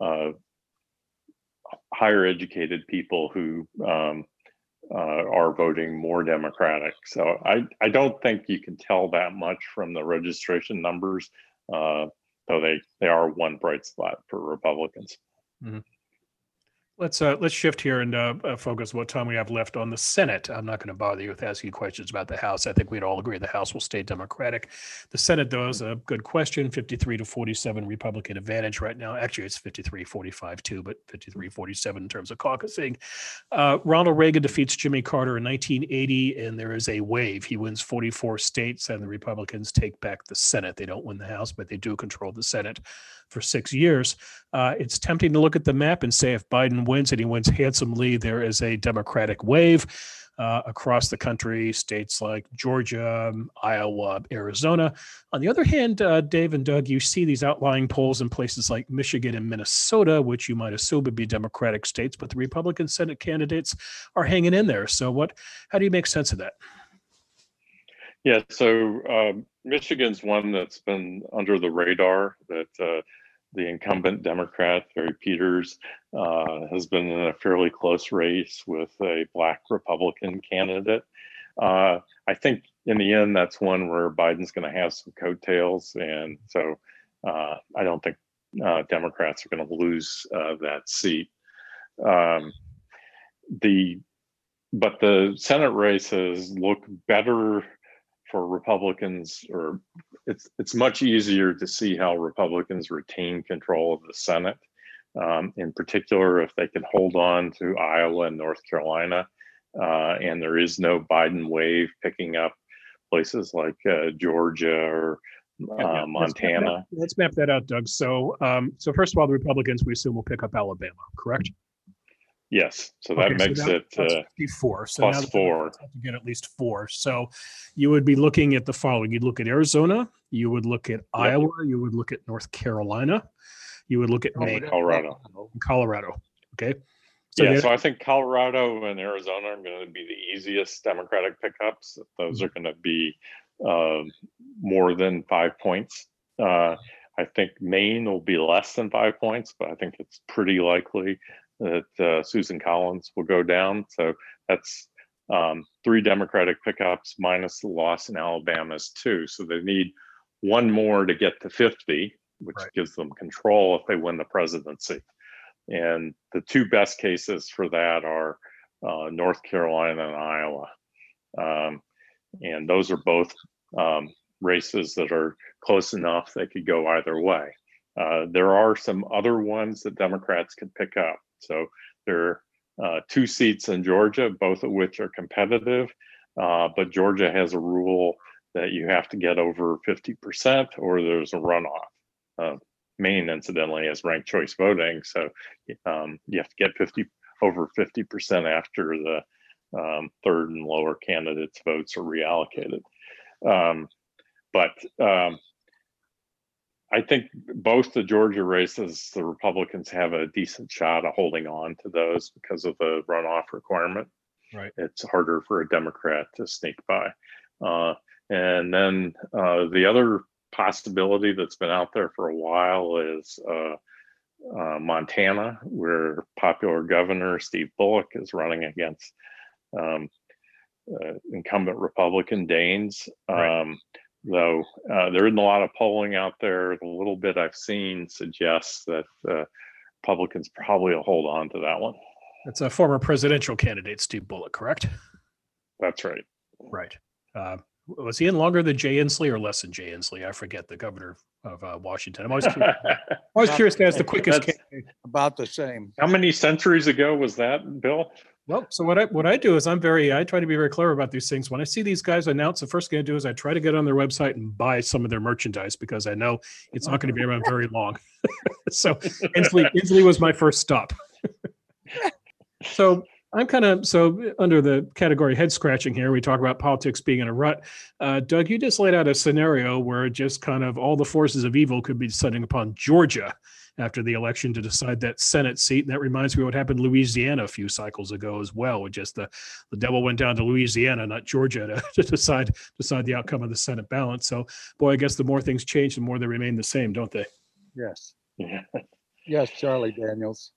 higher educated people who are voting more Democratic. So I don't think you can tell that much from the registration numbers, though they are one bright spot for Republicans. Mm-hmm. Let's shift here and focus what time we have left on the Senate. I'm not going to bother you with asking questions about the House. I think we'd all agree the House will stay Democratic. The Senate, though, is a good question. 53-47 Republican advantage right now. Actually, it's 53-45 too, but 53-47 in terms of caucusing. Ronald Reagan defeats Jimmy Carter in 1980, and there is a wave. He wins 44 states, and the Republicans take back the Senate. They don't win the House, but they do control the Senate for 6 years. It's tempting to look at the map and say if Biden wins and he wins handsomely, there is a Democratic wave across the country, states like Georgia, Iowa, Arizona. On the other hand, Dave and Doug, you see these outlying polls in places like Michigan and Minnesota, which you might assume would be Democratic states, but the Republican Senate candidates are hanging in there. So how do you make sense of that? Yeah, so Michigan's one that's been under the radar, that the incumbent Democrat, Barry Peters, has been in a fairly close race with a Black Republican candidate. I think in the end, that's one where Biden's going to have some coattails. And so I don't think Democrats are going to lose that seat. But the Senate races look better for Republicans, or it's much easier to see how Republicans retain control of the Senate, in particular if they can hold on to Iowa and North Carolina, and there is no Biden wave picking up places like Georgia or Montana. Let's map that out, Doug. So first of all, the Republicans, we assume, will pick up Alabama, correct? Yes, so that makes it 54. So plus now 4. Have to get at least 4. So you would be looking at the following. You'd look at Arizona. You would look at Iowa. You would look at North Carolina. You would look at Maine. Colorado. Okay. So I think Colorado and Arizona are going to be the easiest Democratic pickups. Those are going to be more than 5 points. I think Maine will be less than 5 points, but I think it's pretty likely that Susan Collins will go down. So that's 3 Democratic pickups minus the loss in Alabama's 2. So they need one more to get to 50, which gives them control if they win the presidency. And the 2 best cases for that are North Carolina and Iowa. And those are both races that are close enough they could go either way. There are some other ones that Democrats could pick up. So there are 2 seats in Georgia, both of which are competitive, but Georgia has a rule that you have to get over 50% or there's a runoff. Maine, incidentally, has ranked choice voting, so you have to get over 50% after the third and lower candidates' votes are reallocated. But I think both the Georgia races, the Republicans have a decent shot of holding on to those because of the runoff requirement. Right. It's harder for a Democrat to sneak by. And then the other possibility that's been out there for a while is Montana, where popular governor Steve Bullock is running against incumbent Republican Daines. Right. Though there isn't a lot of polling out there. The little bit I've seen suggests that Republicans probably will hold on to that one. That's a former presidential candidate, Steve Bullock, correct? That's right. Right. Was he in longer than Jay Inslee or less than Jay Inslee? I forget, the governor of Washington. I'm always curious to ask the quickest candidate. About the same. How many centuries ago was that, Bill? Well, so what I do is I try to be very clever about these things. When I see these guys announce, the first thing I do is I try to get on their website and buy some of their merchandise because I know it's not going to be around very long. So Inslee was my first stop. So I'm so under the category head scratching here. We talk about politics being in a rut. Doug, you just laid out a scenario where just kind of all the forces of evil could be descending upon Georgia after the election to decide that Senate seat. And that reminds me of what happened in Louisiana a few cycles ago as well. With just the devil went down to Louisiana, not Georgia, to decide the outcome of the Senate ballot. So, boy, I guess the more things change, the more they remain the same, don't they? Yes. Yeah. Yes, Charlie Daniels.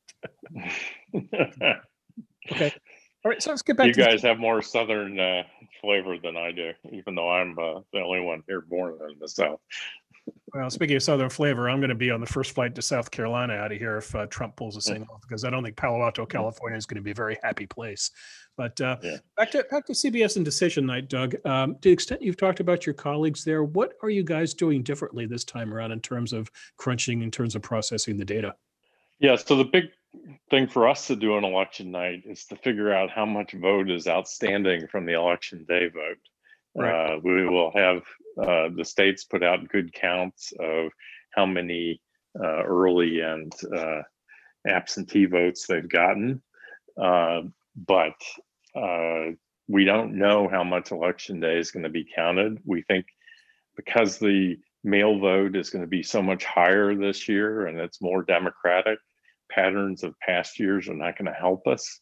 Okay. All right. So let's get back. You guys have more Southern flavor than I do, even though I'm the only one here born in the South. Well, speaking of Southern flavor, I'm going to be on the first flight to South Carolina out of here if Trump pulls this thing off, because I don't think Palo Alto, California is going to be a very happy place. But back to CBS and Decision Night, Doug. To the extent you've talked about your colleagues there, what are you guys doing differently this time around in terms of crunching, in terms of processing the data? Yeah, so the big thing for us to do on election night is to figure out how much vote is outstanding from the election day vote. Right. We will have the states put out good counts of how many early and absentee votes they've gotten, but we don't know how much election day is going to be counted. We think because the mail vote is going to be so much higher this year and it's more democratic, patterns of past years are not going to help us.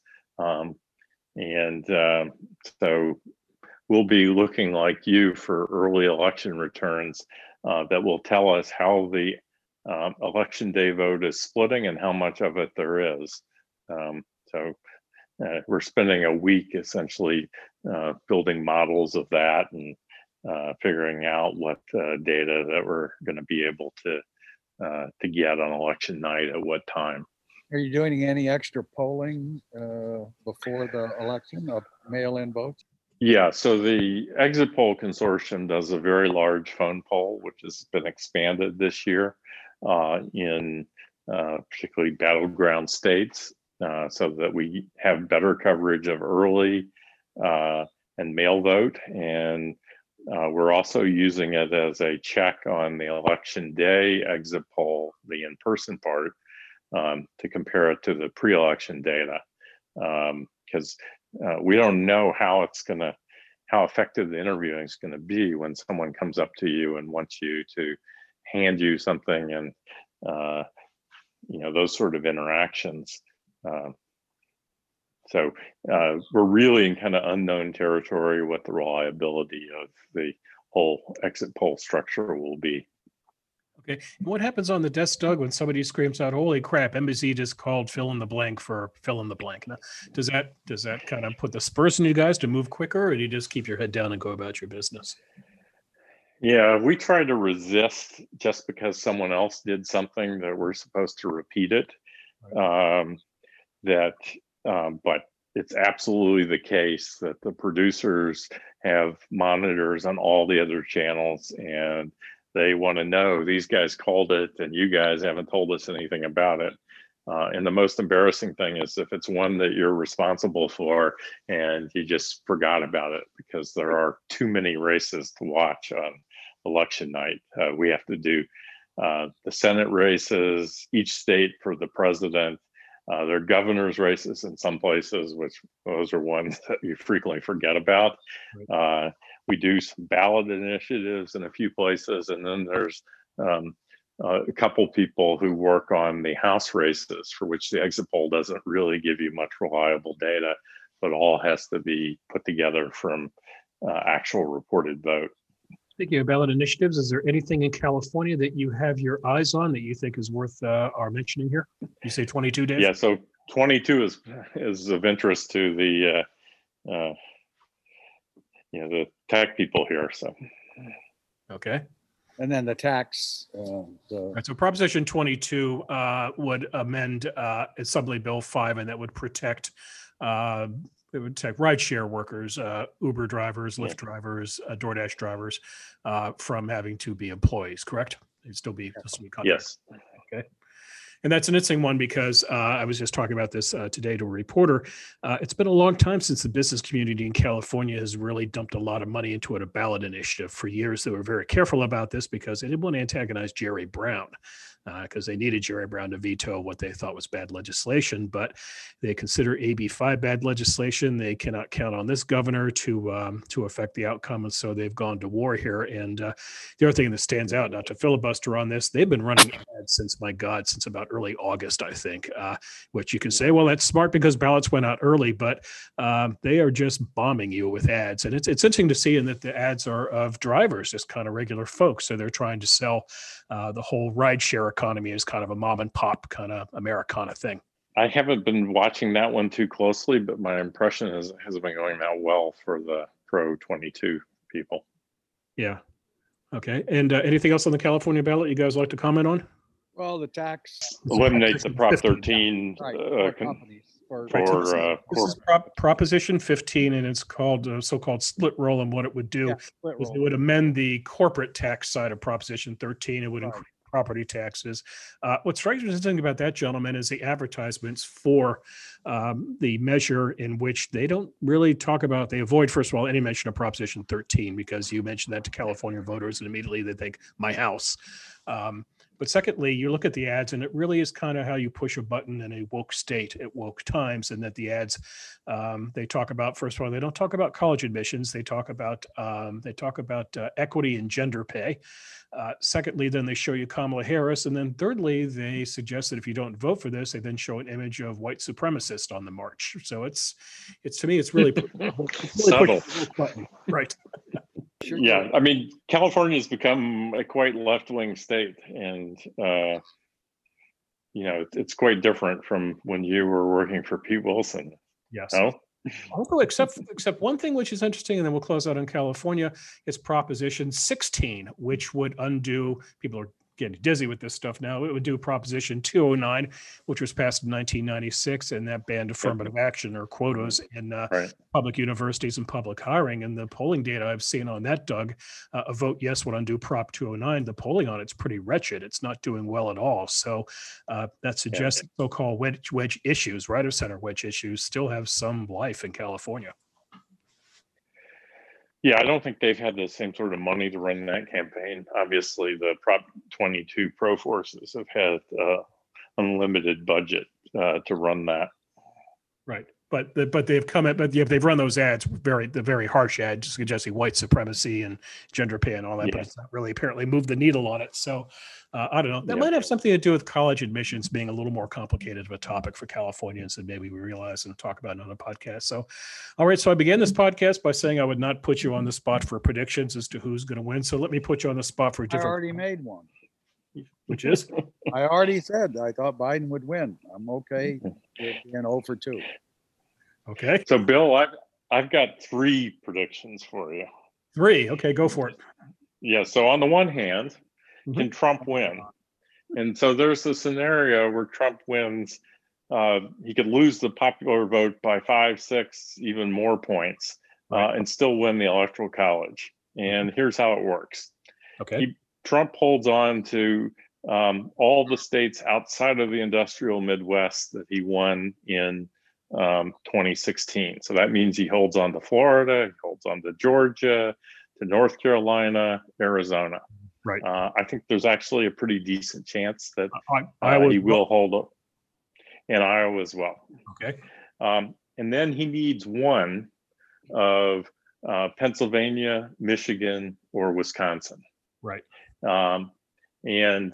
So we'll be looking like you for early election returns that will tell us how the election day vote is splitting and how much of it there is. We're spending a week essentially building models of that and figuring out what data that we're going to be able to get on election night at what time. Are you doing any extra polling before the election of mail-in votes? Yeah, so the Exit Poll Consortium does a very large phone poll, which has been expanded this year in particularly battleground states, so that we have better coverage of early and mail vote. And we're also using it as a check on the election day exit poll, the in-person part, to compare it to the pre-election data, because we don't know how effective the interviewing is going to be when someone comes up to you and wants you to hand you something and those sort of interactions. So we're really in kind of unknown territory what the reliability of the whole exit poll structure will be. Okay. And what happens on the desk, Doug, when somebody screams out, "Holy crap, NBC just called fill in the blank for fill in the blank"? Now, does that kind of put the spurs in you guys to move quicker, or do you just keep your head down and go about your business? Yeah, we try to resist just because someone else did something that we're supposed to repeat it. But it's absolutely the case that the producers have monitors on all the other channels and they want to know these guys called it and you guys haven't told us anything about it. And the most embarrassing thing is if it's one that you're responsible for and you just forgot about it because there are too many races to watch on election night. We have to do the Senate races, each state for the president. There are governor's races in some places, which those are ones that you frequently forget about. We do some ballot initiatives in a few places, and then there's a couple people who work on the House races for which the exit poll doesn't really give you much reliable data, but all has to be put together from actual reported vote. Speaking of ballot initiatives, is there anything in California that you have your eyes on that you think is worth our mentioning here? You say 22, Dave? Yeah, so 22 is of interest to the the tech people here. So okay. And then the tax. Right, so Proposition 22 would amend Assembly Bill 5, and that would protect rideshare workers, Uber drivers, Lyft drivers, DoorDash drivers from having to be employees, correct? They'd still be contract. Yes. Okay. And that's an interesting one because I was just talking about this today to a reporter. It's been a long time since the business community in California has really dumped a lot of money into a ballot initiative. For years, they were very careful about this because they didn't want to antagonize Jerry Brown, because they needed Jerry Brown to veto what they thought was bad legislation. But they consider AB 5 bad legislation. They cannot count on this governor to affect the outcome, and so they've gone to war here. And the other thing that stands out, not to filibuster on this, they've been running ads since about early August, I think, which you can say, well, that's smart because ballots went out early, but they are just bombing you with ads. And it's interesting to see in that the ads are of drivers, just kind of regular folks. So they're trying to sell the whole rideshare economy as kind of a mom and pop kind of Americana thing. I haven't been watching that one too closely, but my impression is it hasn't been going that well for the Pro 22 people. Yeah. Okay. And anything else on the California ballot you guys like to comment on? Well, the tax Eliminate the Prop 13 for companies. This is Proposition 15, and it's called so-called split roll. And what it would do is it would amend the corporate tax side of Proposition 13. It would increase property taxes. What's very interesting about that, gentlemen, is the advertisements for the measure, in which they don't really talk about, they avoid, first of all, any mention of Proposition 13, because you mentioned that to California voters and immediately they think, my house. But secondly, you look at the ads, and it really is kind of how you push a button in a woke state at woke times. And that the ads, they talk about, first of all, they don't talk about college admissions. They talk about equity and gender pay. Secondly, then they show you Kamala Harris. And then thirdly, they suggest that if you don't vote for this, they then show an image of white supremacists on the march. So it's to me, it's really, subtle. Right. Yeah, I mean, California has become a quite left-wing state, and it's quite different from when you were working for Pete Wilson. Yes. No? Although, except one thing which is interesting, and then we'll close out on California, is Proposition 16, which would undo, people are getting dizzy with this stuff now, it would do Proposition 209, which was passed in 1996, and that banned affirmative action or quotas in public universities and public hiring. And the polling data I've seen on that, Doug, a vote yes would undo Prop 209. The polling on it's pretty wretched. It's not doing well at all. So that suggests so-called wedge issues, right of center wedge issues, still have some life in California. Yeah, I don't think they've had the same sort of money to run that campaign. Obviously, the Prop 22 pro forces have had unlimited budget to run that. Right, but they've run those ads, the very harsh ads suggesting white supremacy and gender pay and all that, but it's not really apparently moved the needle on it. So I don't know. That might have something to do with college admissions being a little more complicated of a topic for Californians than maybe we realize and talk about in other podcasts. So, all right. So I began this podcast by saying I would not put you on the spot for predictions as to who's going to win. So let me put you on the spot for a different. I already made one. Which is? I already said I thought Biden would win. I'm okay with being 0 for 2. Okay. So, Bill, I've got 3 predictions for you. 3. Okay, go for it. Yeah. So on the one hand, can Trump win? And so there's a scenario where Trump wins. He could lose the popular vote by 5, 6, even more points, and still win the Electoral College. And here's how it works. Okay. Trump holds on to all the states outside of the industrial Midwest that he won in 2016. So that means he holds on to Florida, he holds on to Georgia, to North Carolina, Arizona. Right. I think there's actually a pretty decent chance that he will hold up in Iowa as well. Okay. And then he needs one of Pennsylvania, Michigan, or Wisconsin. Right. And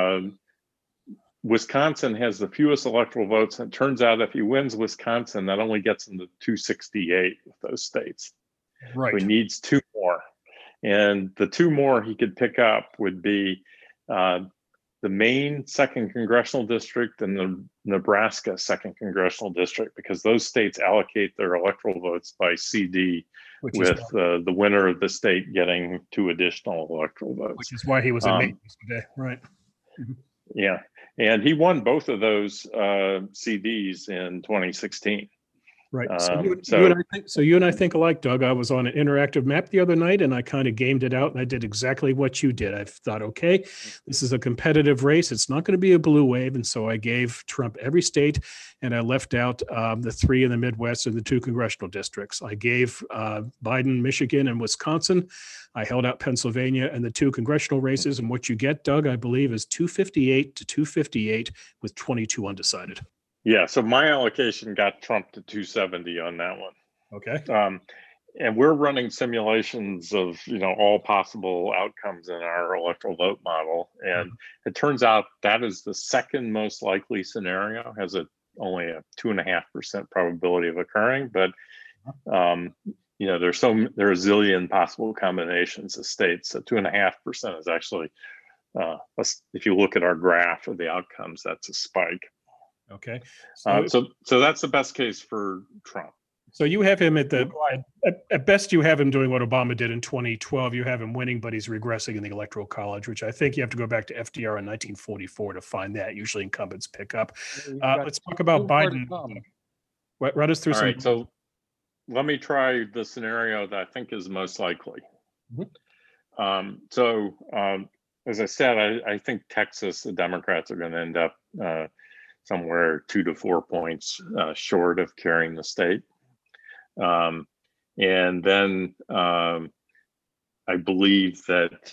Wisconsin has the fewest electoral votes. And it turns out if he wins Wisconsin, that only gets him to 268 of those states. Right. So he needs 2 more. And the 2 more he could pick up would be the Maine 2nd Congressional District and the Nebraska 2nd Congressional District, because those states allocate their electoral votes by CD, with the winner of the state getting 2 additional electoral votes. Which is why he was in Maine today, right? Yeah, and he won both of those CDs in 2016. Right. So You and I think alike, Doug. I was on an interactive map the other night and I kind of gamed it out and I did exactly what you did. I thought, okay, this is a competitive race. It's not going to be a blue wave. And so I gave Trump every state and I left out the 3 in the Midwest and the 2 congressional districts. I gave Biden, Michigan, and Wisconsin. I held out Pennsylvania and the 2 congressional races. And what you get, Doug, I believe, is 258 to 258 with 22 undecided. yeah, so my allocation got Trump to 270 on that one. Okay. And we're running simulations of all possible outcomes in our electoral vote model, and it turns out that is the second most likely scenario. Has only a 2.5% probability of occurring, but there are a zillion possible combinations of states. So 2.5% is actually, if you look at our graph of the outcomes, that's a spike. Okay. So that's the best case for Trump. So you have him at best, you have him doing what Obama did in 2012. You have him winning, but he's regressing in the Electoral College, which I think you have to go back to FDR in 1944 to find that. Usually incumbents pick up. Let's talk about Biden. Run us through All some. right, so let me try the scenario that I think is most likely. As I said, I think Texas, the Democrats are going to end up somewhere 2 to 4 points short of carrying the state. And then I believe that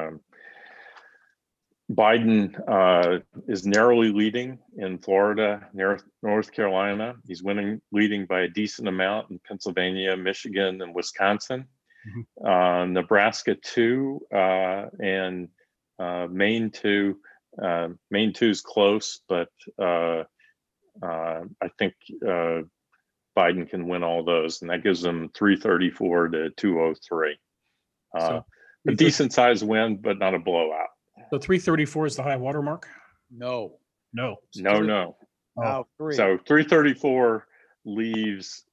Biden is narrowly leading in Florida, North Carolina. He's leading by a decent amount in Pennsylvania, Michigan, and Wisconsin. Nebraska 2 and Maine 2. Maine 2 is close, but I think Biden can win all those, and that gives them 334 to 203. A decent sized win, but not a blowout. So 334 is the high water mark? No. No. Oh, 3. So 334 leaves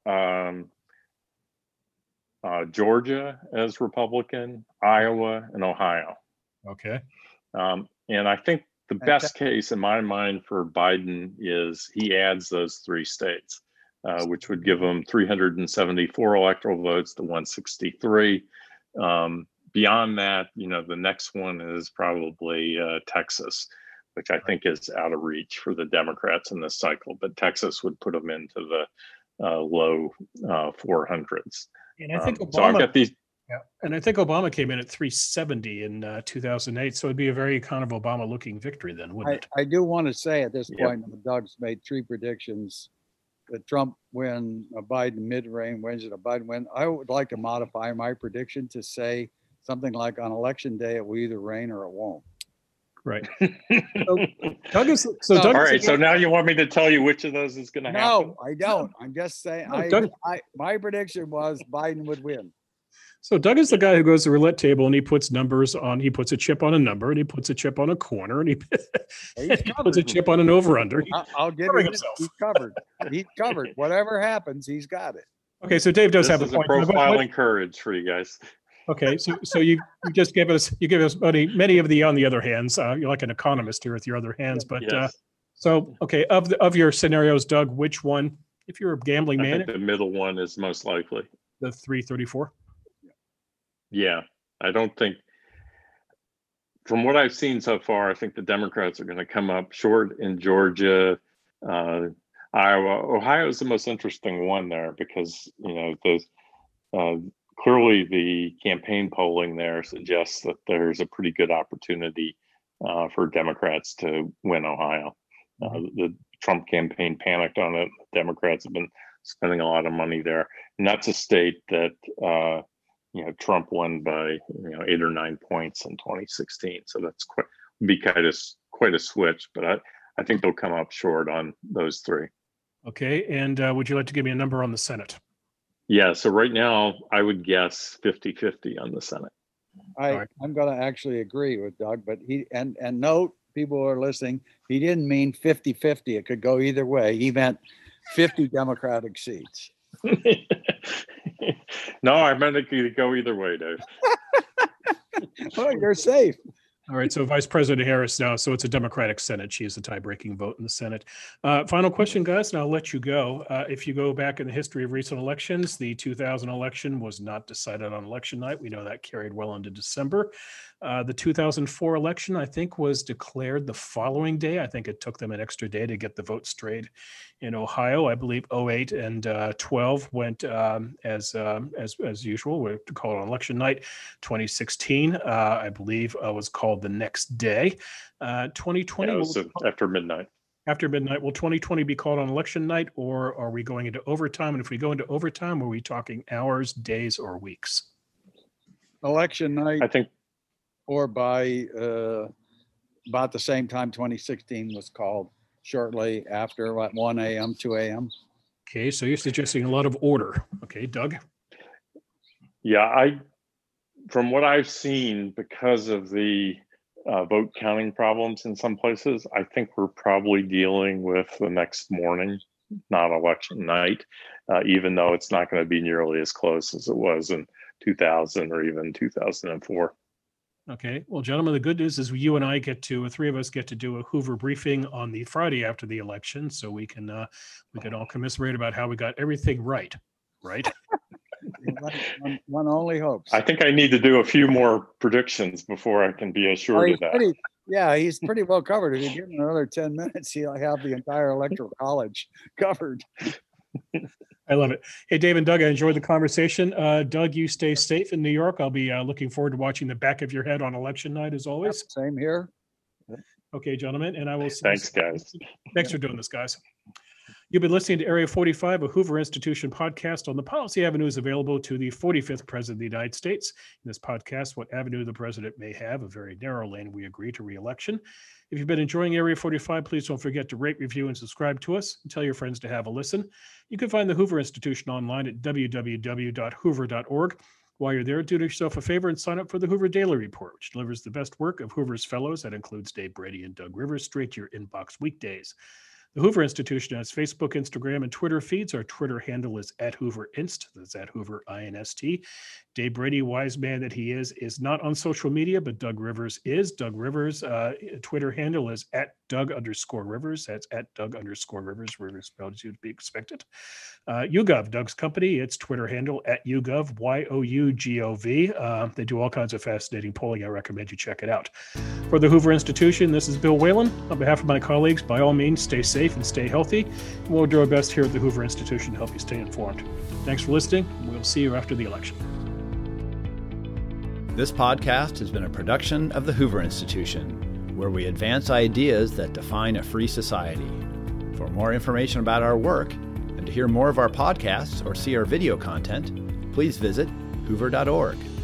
Georgia as Republican, Iowa, and Ohio. Okay. And I think the best case in my mind for Biden is he adds those 3 states, which would give him 374 electoral votes to 163. Beyond that, the next one is probably Texas, which I think is out of reach for the Democrats in this cycle. But Texas would put them into the low 400s. And I think Obama. So I've got these. Yeah. And I think Obama came in at 370 in 2008. So it'd be a very kind of Obama-looking victory then, wouldn't it? I do want to say at this point, Doug's made 3 predictions that Trump win, a Biden mid-range wins, and a Biden win. I would like to modify my prediction to say something like on election day, it will either rain or it won't. Right. Doug is all right. So now you want me to tell you which of those is going to happen? No, I don't. I'm just saying. My prediction was Biden would win. So Doug is the guy who goes to the roulette table and he puts numbers on. He puts a chip on a number and he puts a chip on a corner and he puts a chip on an over/under. I'll give him. He's covered. He's covered. Whatever happens, he's got it. Okay, so Dave does have a point. Profiling courage for you guys. Okay, so you just give us many of the on the other hands. You're like an economist here with your other hands, but yes. Okay, of your scenarios, Doug, which one, if you're a gambling man, I think the middle one is most likely. The 334. Yeah, I don't think. From what I've seen so far, I think the Democrats are going to come up short in Georgia, Iowa. Ohio is the most interesting one there because clearly the campaign polling there suggests that there's a pretty good opportunity for Democrats to win Ohio. The Trump campaign panicked on it. Democrats have been spending a lot of money there, and that's a state that Trump won by 8 or 9 points in 2016. So that's quite a switch. But I think they'll come up short on those 3. Okay, and would you like to give me a number on the Senate? Yeah, so right now I would guess 50-50 on the Senate. I'm going to actually agree with Doug, but and note, people who are listening, he didn't mean 50-50. It could go either way. He meant 50 Democratic seats. No, I meant it could go either way, Dave. Well, you're safe. All right, so Vice President Harris now, so it's a Democratic Senate. She has the tie-breaking vote in the Senate. Final question, guys, and I'll let you go. If you go back in the history of recent elections, the 2000 election was not decided on election night. We know that carried well into December. The 2004 election, I think, was declared the following day. I think it took them an extra day to get the vote straight in Ohio. I believe 08 and 12 went as usual. We call it on election night. 2016, I believe, was called the next day. 2020 was after midnight. After midnight. Will 2020 be called on election night, or are we going into overtime? And if we go into overtime, are we talking hours, days, or weeks? Election night, I think, or by about the same time 2016 was called, shortly after, at 1 a.m., 2 a.m. Okay, so you're suggesting a lot of order. Okay, Doug? Yeah, from what I've seen, because of the vote counting problems in some places, I think we're probably dealing with the next morning, not election night, even though it's not going to be nearly as close as it was in 2000 or even 2004. Okay. Well, gentlemen, the good news is you and I three of us get to do a Hoover briefing on the Friday after the election, so we can all commiserate about how we got everything right. Right? One only hopes. I think I need to do a few more predictions before I can be assured of that. He's pretty well covered. If you give him another 10 minutes, he'll have the entire electoral college covered. I love it. Hey, Dave and Doug, I enjoyed the conversation. Doug, you stay safe in New York. I'll be looking forward to watching the back of your head on election night, as always. Same here. Okay, gentlemen, and I will see Thanks, guys. Thanks for doing this, guys. You've been listening to Area 45, a Hoover Institution podcast on the policy avenues available to the 45th President of the United States. In this podcast, what avenue the president may have, a very narrow lane, we agree, to re-election. If you've been enjoying Area 45, please don't forget to rate, review, and subscribe to us, and tell your friends to have a listen. You can find the Hoover Institution online at www.hoover.org. While you're there, do yourself a favor and sign up for the Hoover Daily Report, which delivers the best work of Hoover's fellows. That includes Dave Brady and Doug Rivers, straight to your inbox weekdays. The Hoover Institution has Facebook, Instagram, and Twitter feeds. Our Twitter handle is @HooverInst. That's @HooverInst. Dave Brady, wise man that he is not on social media, but Doug Rivers is. Doug Rivers' Twitter handle is @Doug_Rivers. That's @Doug_Rivers. Rivers spelled as you'd be expected. YouGov, Doug's company, its Twitter handle @YouGov, YOUGOV. They do all kinds of fascinating polling. I recommend you check it out. For the Hoover Institution, this is Bill Whalen. On behalf of my colleagues, by all means, stay safe and stay healthy. And we'll do our best here at the Hoover Institution to help you stay informed. Thanks for listening. We'll see you after the election. This podcast has been a production of the Hoover Institution, where we advance ideas that define a free society. For more information about our work and to hear more of our podcasts or see our video content, please visit hoover.org.